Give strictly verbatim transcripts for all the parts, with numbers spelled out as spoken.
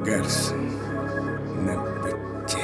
Гарс на бите.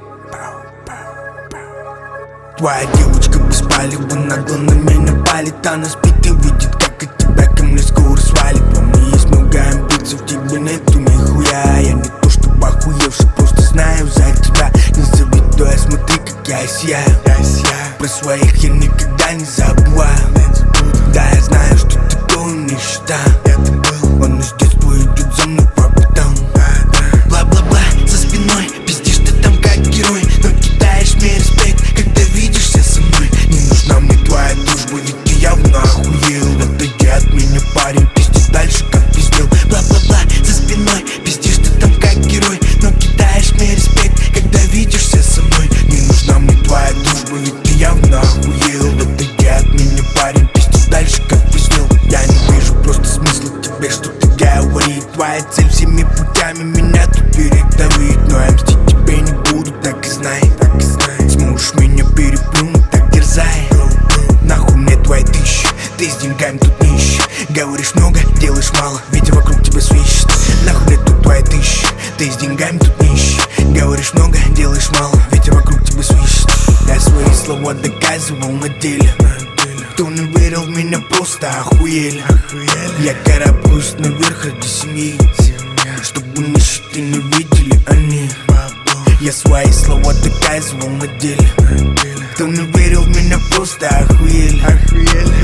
Твоя девочка без палева нагло на меня палит. Она спит и видит, как от тебя ко мне скоро свалит. Во мне есть много амбиций, в тебе нету нихуя. Я не то чтобы охуевший, просто знаю за тебя. Не завидуй, смотри, как я сияю. Про своих я никогда не забываю. Да, я знаю, что такое мечта. Он из детства идет за мной по пятам. Бла-бла-бла, за спиной пиздишь ты там как герой, но кидаешь мне респект, когда видишься со мной. Не нужна мне твоя дружба, ведь ты явно охуел. Отойди от меня, парень, пизди дальше, как пиздел. Бла-бла-бла, за спиной пиздишь ты там как герой, но кидаешь мне респект, когда видишься со мной. Не нужна мне твоя дружба, ведь ты явно охуел. Отойди от меня, парень, пизди дальше, как пиздел. Я не вижу просто смысла тебе что-то говорить. Твоя цель всеми путями меня тут передавить. Но я мстить тебе не буду, так и знай, так и знай. Сможешь меня переплюнуть, так дерзай. Нахуй мне твои тысячи, ты с деньгами тут не ищи. Говоришь много, делаешь мало, ведь вокруг тебя свищет. Нахуй мне тут твои тысячи, ты с деньгами тут не ищи. Говоришь много, делаешь мало, ведь вокруг тебя свищет. Я свои слова доказывал на деле. Кто не верил в меня, просто охуели. Я карабкаюсь наверх ради семьи, чтобы нищеты не видели они. Я свои слова доказывал на деле. Кто не верил в меня, просто охуели.